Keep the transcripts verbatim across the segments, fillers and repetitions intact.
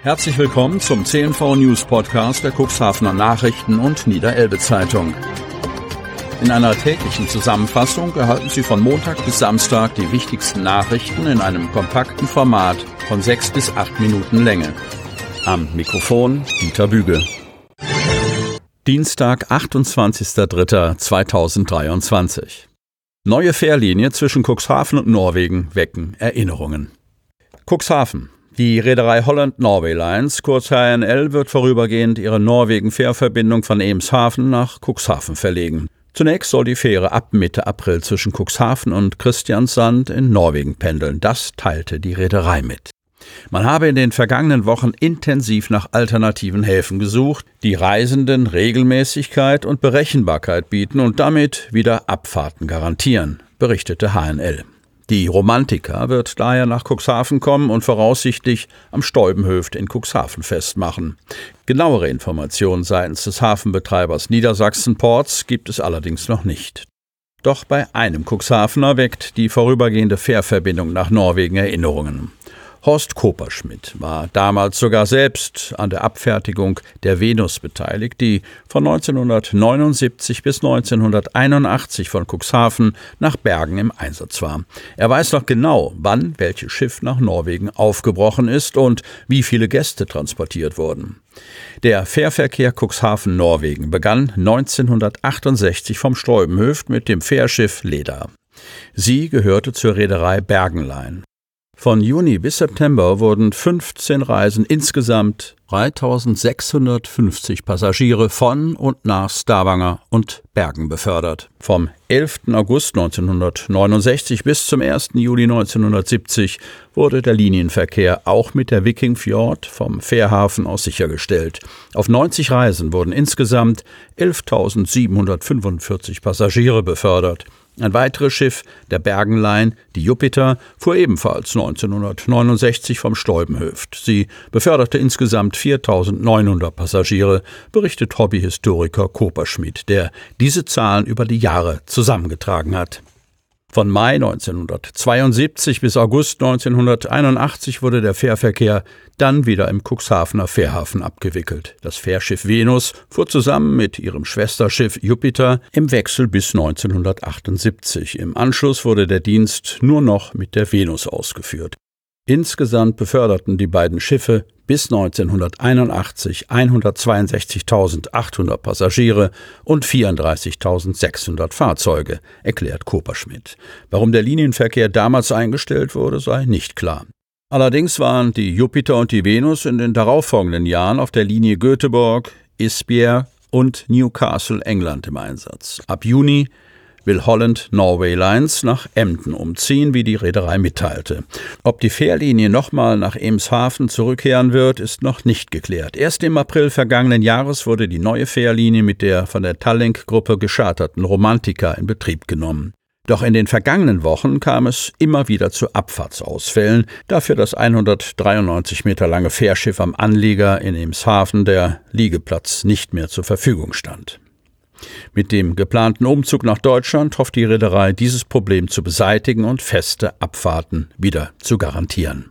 Herzlich willkommen zum C N V News Podcast der Cuxhavener Nachrichten und Niederelbe Zeitung. In einer täglichen Zusammenfassung erhalten Sie von Montag bis Samstag die wichtigsten Nachrichten in einem kompakten Format von sechs bis acht Minuten Länge. Am Mikrofon Dieter Büge. Dienstag, achtundzwanzigster dritter zweitausenddreiundzwanzig. Neue Fährlinie zwischen Cuxhaven und Norwegen wecken Erinnerungen. Cuxhaven. Die Reederei Holland Norway Lines, kurz H N L, wird vorübergehend ihre Norwegen-Fährverbindung von Emshaven nach Cuxhaven verlegen. Zunächst soll die Fähre ab Mitte April zwischen Cuxhaven und Kristiansand in Norwegen pendeln. Das teilte die Reederei mit. Man habe in den vergangenen Wochen intensiv nach alternativen Häfen gesucht, die Reisenden Regelmäßigkeit und Berechenbarkeit bieten und damit wieder Abfahrten garantieren, berichtete H N L. Die Romantika wird daher nach Cuxhaven kommen und voraussichtlich am Steubenhöft in Cuxhaven festmachen. Genauere Informationen seitens des Hafenbetreibers Niedersachsen Ports gibt es allerdings noch nicht. Doch bei einem Cuxhavener weckt die vorübergehende Fährverbindung nach Norwegen Erinnerungen. Horst Koperschmidt war damals sogar selbst an der Abfertigung der Venus beteiligt, die von neunzehnhundertneunundsiebzig bis neunzehnhunderteinundachtzig von Cuxhaven nach Bergen im Einsatz war. Er weiß noch genau, wann welches Schiff nach Norwegen aufgebrochen ist und wie viele Gäste transportiert wurden. Der Fährverkehr Cuxhaven-Norwegen begann neunzehnhundertachtundsechzig vom Steubenhöft mit dem Fährschiff Leda. Sie gehörte zur Reederei Bergenline. Von Juni bis September wurden fünfzehn Reisen, insgesamt dreitausendsechshundertfünfzig Passagiere von und nach Stavanger und Bergen befördert. Vom elften August neunzehnhundertneunundsechzig bis zum ersten Juli neunzehnhundertsiebzig wurde der Linienverkehr auch mit der Viking Fjord vom Fährhafen aus sichergestellt. Auf neunzig Reisen wurden insgesamt elftausendsiebenhundertfünfundvierzig Passagiere befördert. Ein weiteres Schiff, der Bergenline, die Jupiter, fuhr ebenfalls neunzehnhundertneunundsechzig vom Steubenhöft. Sie beförderte insgesamt viertausendneunhundert Passagiere, berichtet Hobbyhistoriker Koperschmidt, der diese Zahlen über die Jahre zusammengetragen hat. Von Mai neunzehnhundertzweiundsiebzig bis August neunzehnhunderteinundachtzig wurde der Fährverkehr dann wieder im Cuxhavener Fährhafen abgewickelt. Das Fährschiff Venus fuhr zusammen mit ihrem Schwesterschiff Jupiter im Wechsel bis neunzehnhundertachtundsiebzig. Im Anschluss wurde der Dienst nur noch mit der Venus ausgeführt. Insgesamt beförderten die beiden Schiffe bis neunzehnhunderteinundachtzig hundertzweiundsechzigtausendachthundert Passagiere und vierunddreißigtausendsechshundert Fahrzeuge, erklärt Koperschmidt. Warum der Linienverkehr damals eingestellt wurde, sei nicht klar. Allerdings waren die Jupiter und die Venus in den darauffolgenden Jahren auf der Linie Göteborg, Esbjerg und Newcastle, England im Einsatz. Ab Juni will Holland Norway Lines nach Emden umziehen, wie die Reederei mitteilte. Ob die Fährlinie nochmal nach Emshaven zurückkehren wird, ist noch nicht geklärt. Erst im April vergangenen Jahres wurde die neue Fährlinie mit der von der Tallink-Gruppe gescharterten Romantika in Betrieb genommen. Doch in den vergangenen Wochen kam es immer wieder zu Abfahrtsausfällen, da für das hundertdreiundneunzig Meter lange Fährschiff am Anlieger in Emshaven der Liegeplatz nicht mehr zur Verfügung stand. Mit dem geplanten Umzug nach Deutschland hofft die Reederei, dieses Problem zu beseitigen und feste Abfahrten wieder zu garantieren.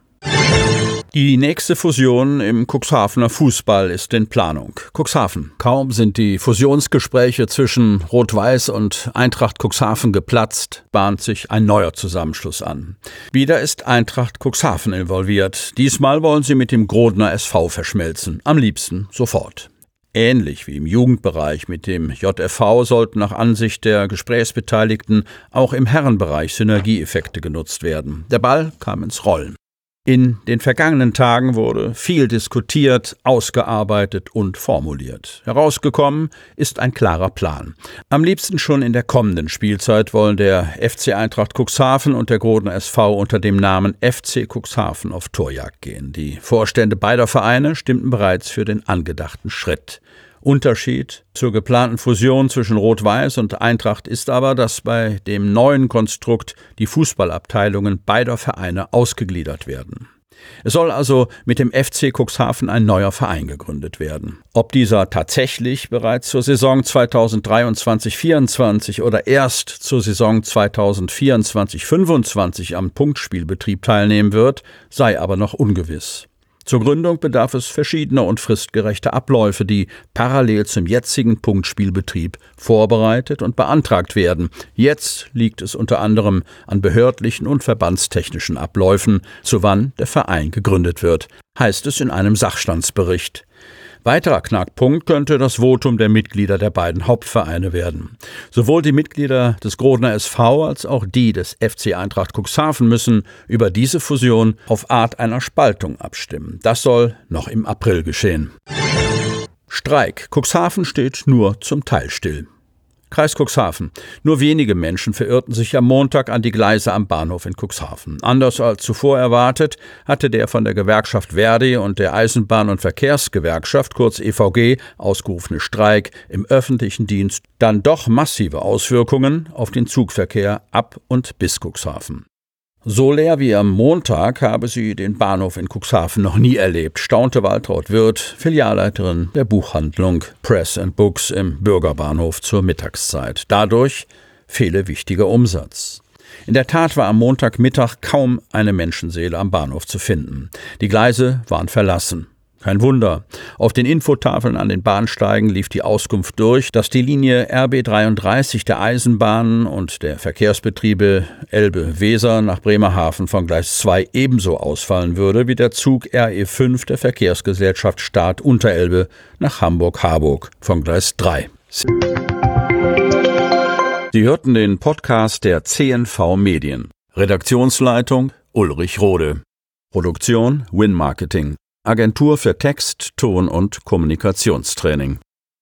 Die nächste Fusion im Cuxhavener Fußball ist in Planung. Cuxhaven. Kaum sind die Fusionsgespräche zwischen Rot-Weiß und Eintracht Cuxhaven geplatzt, bahnt sich ein neuer Zusammenschluss an. Wieder ist Eintracht Cuxhaven involviert. Diesmal wollen sie mit dem Grodner S V verschmelzen. Am liebsten sofort. Ähnlich wie im Jugendbereich mit dem J F V sollten nach Ansicht der Gesprächsbeteiligten auch im Herrenbereich Synergieeffekte genutzt werden. Der Ball kam ins Rollen. In den vergangenen Tagen wurde viel diskutiert, ausgearbeitet und formuliert. Herausgekommen ist ein klarer Plan. Am liebsten schon in der kommenden Spielzeit wollen der F C Eintracht Cuxhaven und der Grodner S V unter dem Namen F C Cuxhaven auf Torjagd gehen. Die Vorstände beider Vereine stimmten bereits für den angedachten Schritt. Unterschied zur geplanten Fusion zwischen Rot-Weiß und Eintracht ist aber, dass bei dem neuen Konstrukt die Fußballabteilungen beider Vereine ausgegliedert werden. Es soll also mit dem F C Cuxhaven ein neuer Verein gegründet werden. Ob dieser tatsächlich bereits zur Saison zweitausenddreiundzwanzig vierundzwanzig oder erst zur Saison zweitausendvierundzwanzig fünfundzwanzig am Punktspielbetrieb teilnehmen wird, sei aber noch ungewiss. Zur Gründung bedarf es verschiedener und fristgerechter Abläufe, die parallel zum jetzigen Punktspielbetrieb vorbereitet und beantragt werden. Jetzt liegt es unter anderem an behördlichen und verbandstechnischen Abläufen, zu wann der Verein gegründet wird, heißt es in einem Sachstandsbericht. Weiterer Knackpunkt könnte das Votum der Mitglieder der beiden Hauptvereine werden. Sowohl die Mitglieder des Grodner S V als auch die des F C Eintracht Cuxhaven müssen über diese Fusion auf Art einer Spaltung abstimmen. Das soll noch im April geschehen. Streik. Cuxhaven steht nur zum Teil still. Kreis Cuxhaven. Nur wenige Menschen verirrten sich am Montag an die Gleise am Bahnhof in Cuxhaven. Anders als zuvor erwartet, hatte der von der Gewerkschaft Verdi und der Eisenbahn- und Verkehrsgewerkschaft, kurz E V G, ausgerufene Streik im öffentlichen Dienst dann doch massive Auswirkungen auf den Zugverkehr ab und bis Cuxhaven. So leer wie am Montag habe sie den Bahnhof in Cuxhaven noch nie erlebt, staunte Waltraud Wirth, Filialleiterin der Buchhandlung Press and Books im Bürgerbahnhof zur Mittagszeit. Dadurch fehle wichtiger Umsatz. In der Tat war am Montagmittag kaum eine Menschenseele am Bahnhof zu finden. Die Gleise waren verlassen. Kein Wunder. Auf den Infotafeln an den Bahnsteigen lief die Auskunft durch, dass die Linie R B dreiunddreißig der Eisenbahnen und der Verkehrsbetriebe Elbe-Weser nach Bremerhaven von Gleis zwei ebenso ausfallen würde wie der Zug R E fünf der Verkehrsgesellschaft Staat Unterelbe nach Hamburg-Harburg von Gleis drei. Sie hörten den Podcast der C N V Medien. Redaktionsleitung Ulrich Rode. Produktion Win Marketing. Agentur für Text, Ton und Kommunikationstraining.